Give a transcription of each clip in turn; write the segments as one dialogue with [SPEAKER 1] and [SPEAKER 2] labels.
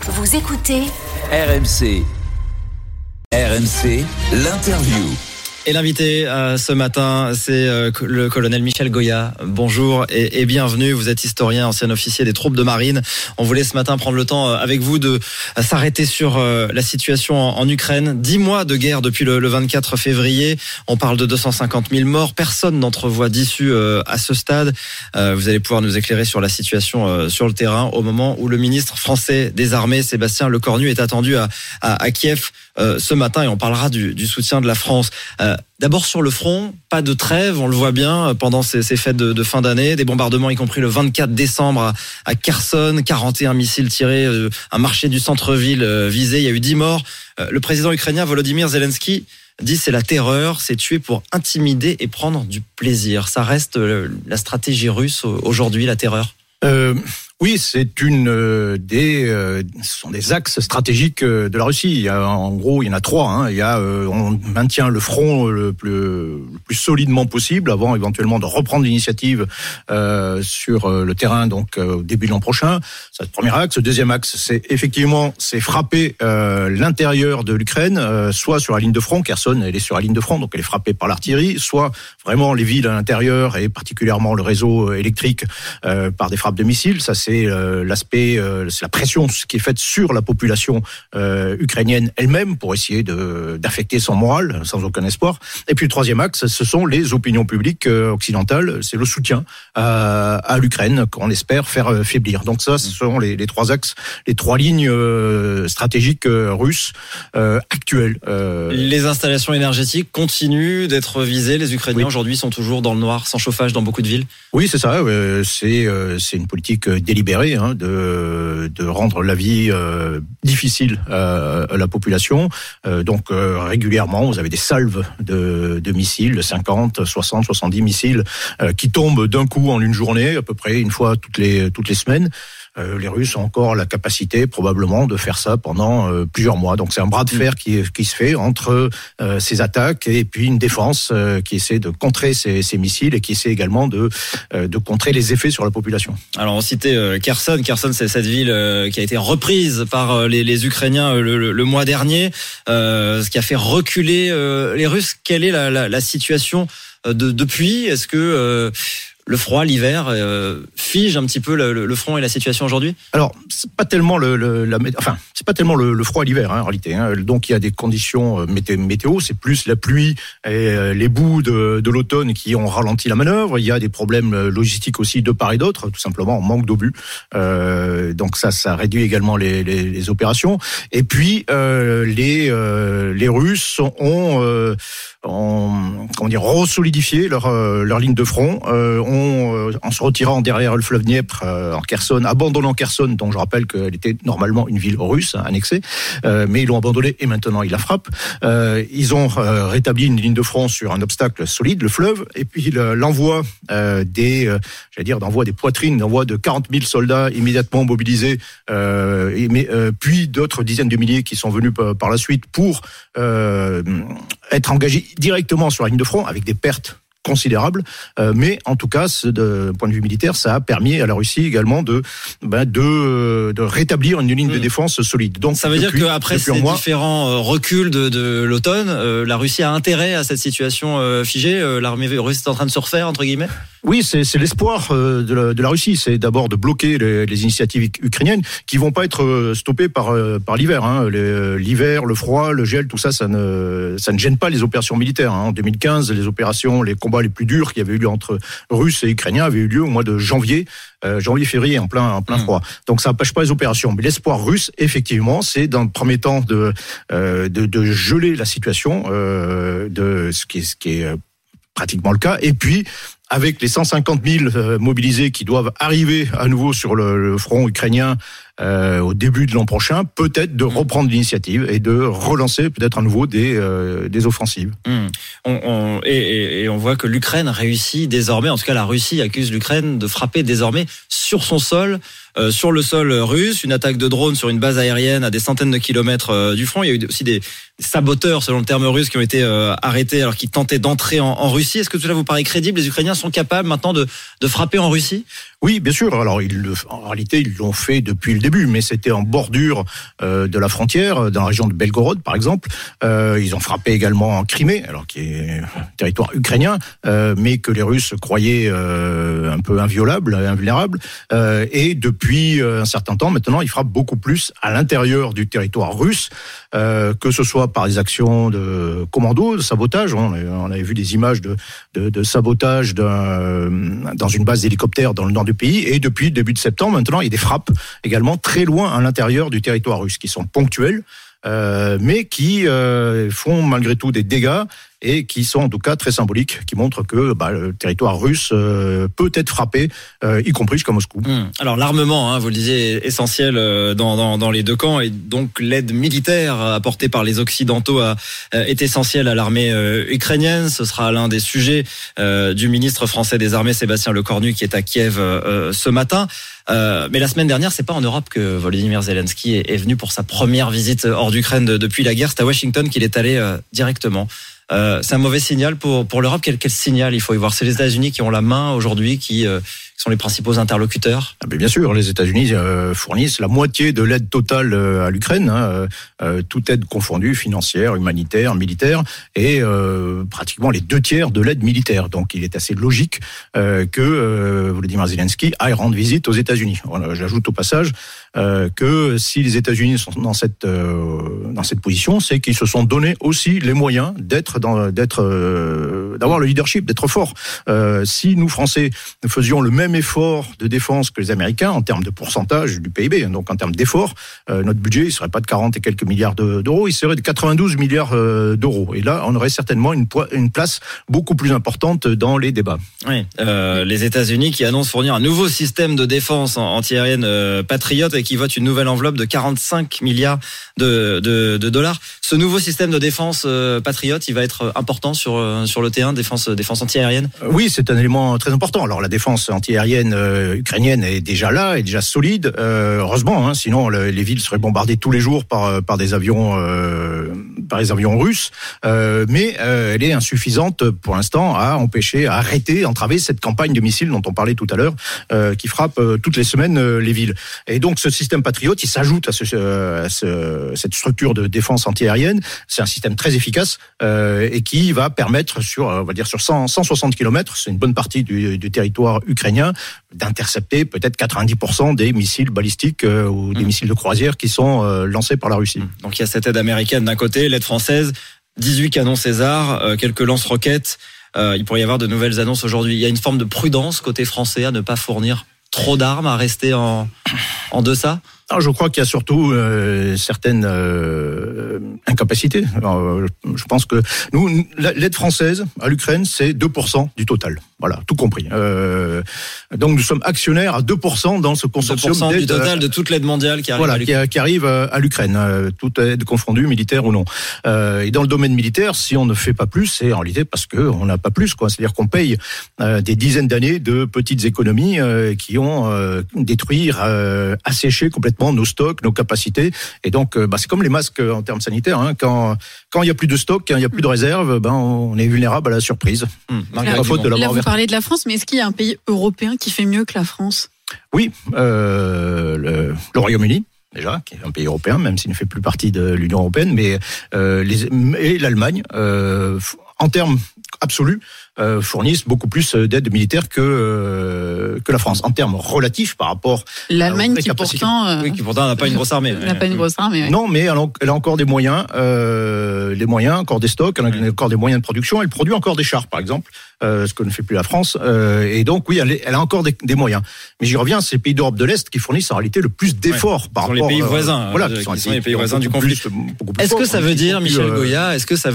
[SPEAKER 1] Vous écoutez
[SPEAKER 2] RMC. RMC, l'interview.
[SPEAKER 3] Et l'invité ce matin, c'est le colonel Michel Goya. Bonjour et bienvenue. Vous êtes historien, ancien officier des troupes de marine. On voulait ce matin prendre le temps avec vous de s'arrêter sur la situation en Ukraine. 10 mois de guerre depuis le 24 février. On parle de 250 000 morts. Personne n'entrevoit d'issue à ce stade. Vous allez pouvoir nous éclairer sur la situation sur le terrain au moment où le ministre français des armées, Sébastien Lecornu, est attendu à Kiev ce matin, et on parlera du soutien de la France. D'abord sur le front, pas de trêve, on le voit bien pendant ces fêtes de fin d'année, des bombardements y compris le 24 décembre à Kherson, 41 missiles tirés, un marché du centre-ville visé, il y a eu 10 morts. Le président ukrainien Volodymyr Zelensky dit c'est la terreur, c'est tuer pour intimider et prendre du plaisir. Ça reste la stratégie russe aujourd'hui, la terreur?
[SPEAKER 4] Oui, c'est ce sont des axes stratégiques de la Russie. En gros, il y en a 3. On maintient le front le plus solidement possible avant éventuellement de reprendre l'initiative sur le terrain, donc au début de l'an prochain. C'est le premier axe. Le deuxième axe, c'est frapper l'intérieur de l'Ukraine, soit sur la ligne de front. Kherson, elle est sur la ligne de front, donc elle est frappée par l'artillerie, soit vraiment les villes à l'intérieur et particulièrement le réseau électrique par des frappes de missiles. Ça, c'est l'aspect, c'est la pression qui est faite sur la population ukrainienne elle-même pour essayer d'affecter son moral sans aucun espoir. Et puis le troisième axe, ce sont les opinions publiques occidentales, c'est le soutien à l'Ukraine qu'on espère faire faiblir. Donc ça, ce sont les trois axes, les trois lignes stratégiques russes actuelles.
[SPEAKER 3] Les installations énergétiques continuent d'être visées. Les Ukrainiens aujourd'hui sont toujours dans le noir, sans chauffage dans beaucoup de villes.
[SPEAKER 4] Oui, c'est ça. C'est une politique délibérée de rendre la vie difficile à la population. Donc régulièrement, vous avez des salves de missiles, de 50, 60, 70 missiles qui tombent d'un coup en une journée, à peu près une fois toutes les semaines. Les Russes ont encore la capacité probablement de faire ça pendant plusieurs mois. Donc c'est un bras de fer qui se fait entre ces attaques et puis une défense qui essaie de contrer ces missiles et qui essaie également de contrer les effets sur la population.
[SPEAKER 3] Alors on citait Kherson. Kherson, c'est cette ville qui a été reprise par les Ukrainiens le mois dernier, ce qui a fait reculer les Russes. Quelle est la situation depuis? Est-ce que le froid, l'hiver, fige un petit peu le front et la situation aujourd'hui? Alors,
[SPEAKER 4] c'est pas tellement c'est pas tellement le froid l'hiver, en réalité. Donc, il y a des conditions météo, c'est plus la pluie et les boues de l'automne qui ont ralenti la manœuvre. Il y a des problèmes logistiques aussi de part et d'autre, tout simplement, on manque d'obus. Donc ça réduit également les opérations. Et puis, les Russes ont resolidifié leur ligne de front, en se retirant derrière le fleuve Dniepr en Kherson, abandonnant Kherson, dont je rappelle qu'elle était normalement une ville russe annexée, mais ils l'ont abandonnée et maintenant ils la frappent. Ils ont rétabli une ligne de front sur un obstacle solide, le fleuve, et puis l'envoi des poitrines, l'envoi de 40 000 soldats immédiatement mobilisés, puis d'autres dizaines de milliers qui sont venus par la suite pour être engagés directement sur la ligne de front avec des pertes considérable, mais en tout cas, de point de vue militaire, ça a permis à la Russie également de rétablir une ligne de défense solide. Donc,
[SPEAKER 3] ça veut dire qu'après ces différents reculs de l'automne, la Russie a intérêt à cette situation figée. L'armée russe est en train de se refaire, entre guillemets.
[SPEAKER 4] Oui, c'est l'espoir de la Russie, c'est d'abord de bloquer les initiatives ukrainiennes qui vont pas être stoppées par l'hiver. L'hiver, le froid, le gel, tout ça, ça ne gêne pas les opérations militaires. En 2015, les combats les plus durs qui avaient eu lieu entre Russes et Ukrainiens avaient eu lieu au mois de janvier-février, en plein froid. Donc ça n'empêche pas les opérations. Mais l'espoir russe, effectivement, c'est dans le premier temps de geler la situation, ce qui est pratiquement le cas. Et puis, avec les 150 000 mobilisés qui doivent arriver à nouveau sur le front ukrainien au début de l'an prochain, peut-être de reprendre l'initiative et de relancer peut-être à nouveau des offensives.
[SPEAKER 3] Et on voit que l'Ukraine réussit désormais, en tout cas la Russie accuse l'Ukraine de frapper désormais sur son sol, sur le sol russe, une attaque de drone sur une base aérienne à des centaines de kilomètres du front. Il y a eu aussi des saboteurs, selon le terme russe, qui ont été arrêtés alors qu'ils tentaient d'entrer en Russie. Est-ce que cela vous paraît crédible? Les Ukrainiens sont capables maintenant de frapper en Russie?
[SPEAKER 4] Oui, bien sûr. Alors, en réalité, ils l'ont fait depuis le début, mais c'était en bordure de la frontière, dans la région de Belgorod, par exemple. Ils ont frappé également en Crimée, alors qui est territoire ukrainien, mais que les Russes croyaient un peu inviolable, invulnérable. Et depuis un certain temps, maintenant, ils frappent beaucoup plus à l'intérieur du territoire russe, que ce soit par des actions de commando, de sabotage. On avait vu des images de sabotage dans une base d'hélicoptères dans le nord du pays. Et depuis le début de septembre, maintenant, il y a des frappes également très loin à l'intérieur du territoire russe, qui sont ponctuelles, mais qui font malgré tout des dégâts et qui sont en tout cas très symboliques, qui montrent que le territoire russe peut être frappé, y compris jusqu'à Moscou.
[SPEAKER 3] Alors l'armement, vous le disiez, est essentiel dans les deux camps, et donc l'aide militaire apportée par les Occidentaux est essentielle à l'armée ukrainienne. Ce sera l'un des sujets du ministre français des Armées, Sébastien Lecornu, qui est à Kiev ce matin. Mais la semaine dernière, c'est pas en Europe que Volodymyr Zelensky est venu pour sa première visite hors d'Ukraine depuis la guerre. C'est à Washington qu'il est allé directement. C'est un mauvais signal pour l'Europe. Quel signal il faut y voir? C'est les États-Unis qui ont la main aujourd'hui, qui sont les principaux interlocuteurs.
[SPEAKER 4] Bien sûr, les États-Unis fournissent la moitié de l'aide totale à l'Ukraine, toute aide confondue, financière, humanitaire, militaire, et pratiquement les 2/3 de l'aide militaire. Donc il est assez logique que Volodymyr Zelensky aille rendre visite aux États-Unis. Voilà, j'ajoute au passage que si les États-Unis sont dans cette position, c'est qu'ils se sont donné aussi les moyens d'avoir le leadership, d'être forts. Si nous Français nous faisions le même effort de défense que les Américains en termes de pourcentage du PIB, donc en termes d'effort, notre budget il serait pas de 40 et quelques milliards d'euros, il serait de 92 milliards d'euros. Et là, on aurait certainement une place beaucoup plus importante dans les débats.
[SPEAKER 3] Oui, les États-Unis qui annoncent fournir un nouveau système de défense antiaérienne Patriot et qui votent une nouvelle enveloppe de 45 milliards de dollars. Ce nouveau système de défense Patriot, il va être important sur le terrain, défense antiaérienne.
[SPEAKER 4] Oui, c'est un élément très important. Alors la défense antiaérienne ukrainienne est déjà là, est déjà solide. Heureusement, sinon les villes seraient bombardées tous les jours par des avions russes. Mais elle est insuffisante pour l'instant à empêcher, à arrêter, entraver cette campagne de missiles dont on parlait tout à l'heure, qui frappe toutes les semaines les villes. Et donc ce système Patriot, il s'ajoute à cette structure de défense antiaérienne. C'est un système très efficace et qui va permettre sur 160 km, c'est une bonne partie du territoire ukrainien, d'intercepter peut-être 90% des missiles balistiques ou des missiles de croisière qui sont lancés par la Russie.
[SPEAKER 3] Donc il y a cette aide américaine d'un côté, l'aide française, 18 canons César, quelques lance-roquettes. Il pourrait y avoir de nouvelles annonces aujourd'hui. Il y a une forme de prudence côté français à ne pas fournir trop d'armes, à rester en deçà.
[SPEAKER 4] Alors, je crois qu'il y a surtout certaines incapacités. Alors, je pense que nous, l'aide française à l'Ukraine, c'est 2% du total. Voilà, tout compris. Donc nous sommes actionnaires à 2% dans ce consortium
[SPEAKER 3] 2% du total de toute l'aide mondiale qui arrive à l'Ukraine.
[SPEAKER 4] Qui arrive à l'Ukraine, toute aide confondue, militaire ou non. Et dans le domaine militaire, si on ne fait pas plus, c'est en réalité parce que on n'a pas plus, quoi. C'est-à-dire qu'on paye des dizaines d'années de petites économies qui ont détruit, asséché complètement nos stocks, nos capacités. Et donc, c'est comme les masques en termes sanitaires. Quand il n'y a plus de stock, quand il n'y a plus de réserve, on est vulnérable à la surprise.
[SPEAKER 1] Pas faute de l'avoir vous parlez de la France, mais est-ce qu'il y a un pays européen qui fait mieux que la France?
[SPEAKER 4] Oui, le Royaume-Uni. Déjà, qui est un pays européen, même s'il ne fait plus partie de l'Union européenne, mais et l'Allemagne, en termes absolus, fournissent beaucoup plus d'aide militaire que la France, en termes relatifs par rapport
[SPEAKER 1] l'Allemagne qui pourtant
[SPEAKER 3] n'a pas une grosse armée.
[SPEAKER 1] N'a pas une grosse armée.
[SPEAKER 4] Non, mais elle a encore des moyens, encore des stocks, elle a encore des moyens de production. Elle produit encore des chars, par exemple, ce que ne fait plus la France. Et donc, oui, elle a encore des moyens. Mais j'y reviens, c'est les pays d'Europe de l'Est qui fournissent en réalité le plus d'efforts par rapport.
[SPEAKER 3] Les pays voisins.
[SPEAKER 4] Voilà,
[SPEAKER 3] qui sont les pays voisins du conflit. Est-ce que ça veut dire, Michel Goya,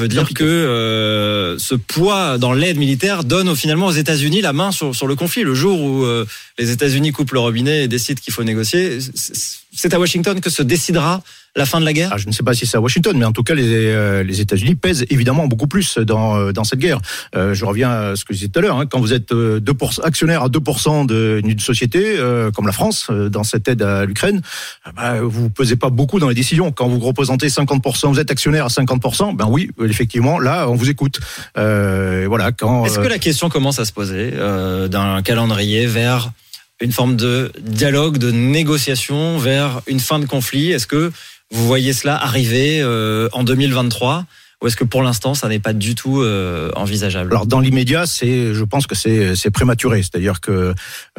[SPEAKER 3] que ce poids dans l'aide militaire donne finalement aux États-Unis la main sur le conflit? Le jour où les États-Unis coupent le robinet et décident qu'il faut négocier, c'est à Washington que se décidera la fin de la guerre?
[SPEAKER 4] Je ne sais pas si c'est à Washington, mais en tout cas, les États-Unis pèsent évidemment beaucoup plus dans cette guerre. Je reviens à ce que je disais tout à l'heure. Quand vous êtes actionnaire à 2% d'une société comme la France dans cette aide à l'Ukraine, vous pesez pas beaucoup dans les décisions. Quand vous représentez 50%, vous êtes actionnaire à 50%. Oui, effectivement, là, on vous écoute. Voilà.
[SPEAKER 3] Est-ce que la question commence à se poser d'un calendrier vers une forme de dialogue, de négociation vers une fin de conflit. Est-ce que vous voyez cela arriver en 2023 ou est-ce que pour l'instant ça n'est pas du tout envisageable? Alors
[SPEAKER 4] dans l'immédiat, je pense que c'est prématuré, c'est-à-dire que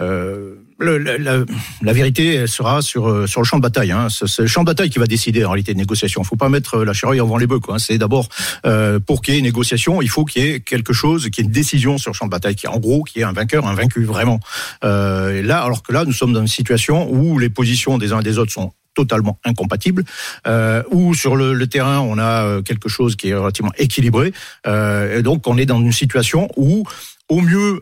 [SPEAKER 4] la vérité elle sera sur le champ de bataille. C'est le champ de bataille qui va décider en réalité de négociation. Il ne faut pas mettre la charrue avant les bœufs. C'est d'abord pour qu'il y ait une négociation, il faut qu'il y ait quelque chose, qu'il y ait une décision sur le champ de bataille, qu'il y ait un vainqueur, un vaincu vraiment. Alors que là, nous sommes dans une situation où les positions des uns et des autres sont totalement incompatibles, où sur le terrain on a quelque chose qui est relativement équilibré, et donc on est dans une situation où au mieux,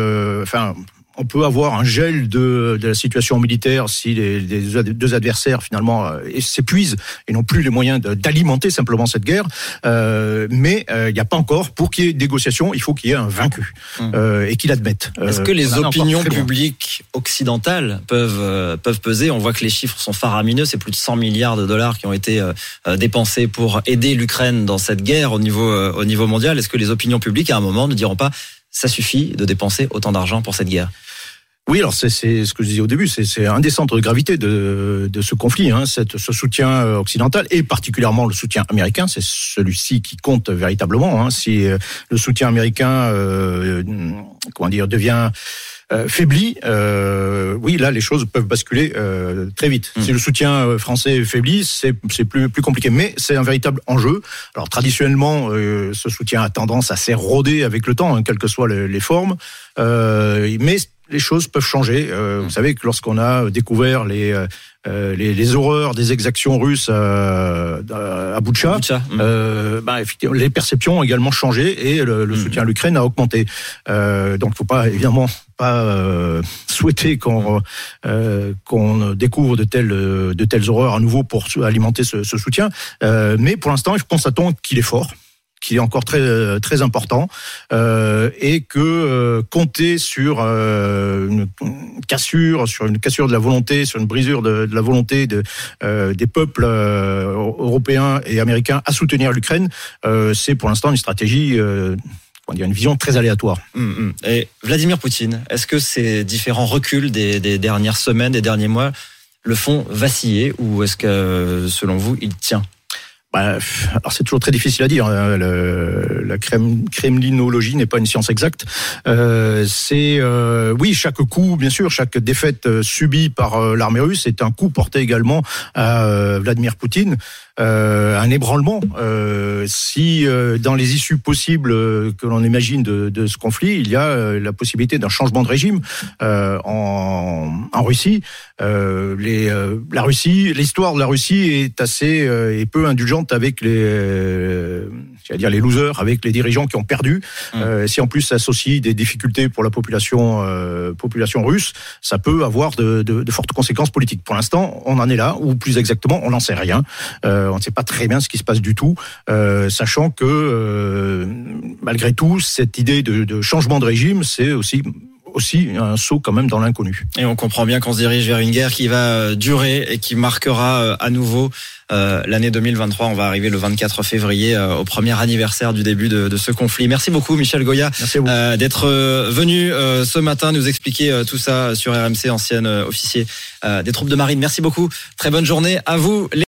[SPEAKER 4] on peut avoir un gel de la situation militaire si les deux adversaires finalement s'épuisent et n'ont plus les moyens d'alimenter simplement cette guerre. Mais il n'y a pas encore, pour qu'il y ait une négociation, il faut qu'il y ait un vaincu et qu'il admette.
[SPEAKER 3] Est-ce que les opinions publiques occidentales peuvent peser? On voit que les chiffres sont faramineux. C'est plus de 100 milliards de dollars qui ont été dépensés pour aider l'Ukraine dans cette guerre au niveau mondial. Est-ce que les opinions publiques à un moment ne diront pas ça suffit de dépenser autant d'argent pour cette guerre?
[SPEAKER 4] Oui, alors c'est ce que je disais au début, c'est un des centres de gravité de ce conflit, ce soutien occidental et particulièrement le soutien américain, c'est celui-ci qui compte véritablement. Si le soutien américain, devient faibli, oui, là les choses peuvent basculer très vite. Si le soutien français faiblit, c'est plus compliqué, mais c'est un véritable enjeu. Alors traditionnellement, ce soutien a tendance à s'éroder avec le temps, quelles que soient les formes, mais les choses peuvent changer. Vous savez que lorsqu'on a découvert les horreurs des exactions russes à Boutcha, effectivement, les perceptions ont également changé et le soutien à l'Ukraine a augmenté. Donc, il faut pas évidemment pas souhaiter qu'on découvre de telles horreurs à nouveau pour alimenter ce soutien. Mais pour l'instant, constatons qu'il est fort, qui est encore très très important, et que compter sur une cassure de la volonté, sur une brisure de la volonté des peuples européens et américains à soutenir l'Ukraine, c'est pour l'instant une stratégie, une vision très aléatoire.
[SPEAKER 3] Et Vladimir Poutine, est-ce que ces différents reculs des dernières semaines, des derniers mois, le font vaciller, ou est-ce que selon vous il tient?
[SPEAKER 4] Alors c'est toujours très difficile à dire. La kremlinologie n'est pas une science exacte. Oui, chaque coup, bien sûr, chaque défaite subie par l'armée russe est un coup porté également à Vladimir Poutine. Un ébranlement. Si dans les issues possibles que l'on imagine de ce conflit, il y a la possibilité d'un changement de régime en Russie. L'histoire de la Russie est assez et peu indulgente avec les losers, avec les dirigeants qui ont perdu. Si en plus s'associent des difficultés pour la population russe, ça peut avoir de fortes conséquences politiques. Pour l'instant, on en est là, ou plus exactement, on n'en sait rien. On ne sait pas très bien ce qui se passe du tout, sachant que malgré tout, cette idée de changement de régime, c'est aussi un saut quand même dans l'inconnu.
[SPEAKER 3] Et on comprend bien qu'on se dirige vers une guerre qui va durer et qui marquera à nouveau l'année 2023. On va arriver le 24 février au premier anniversaire du début de ce conflit. Merci beaucoup Michel Goya d'être venu ce matin nous expliquer tout ça sur RMC, ancien officier des troupes de marine. Merci beaucoup. Très bonne journée à vous.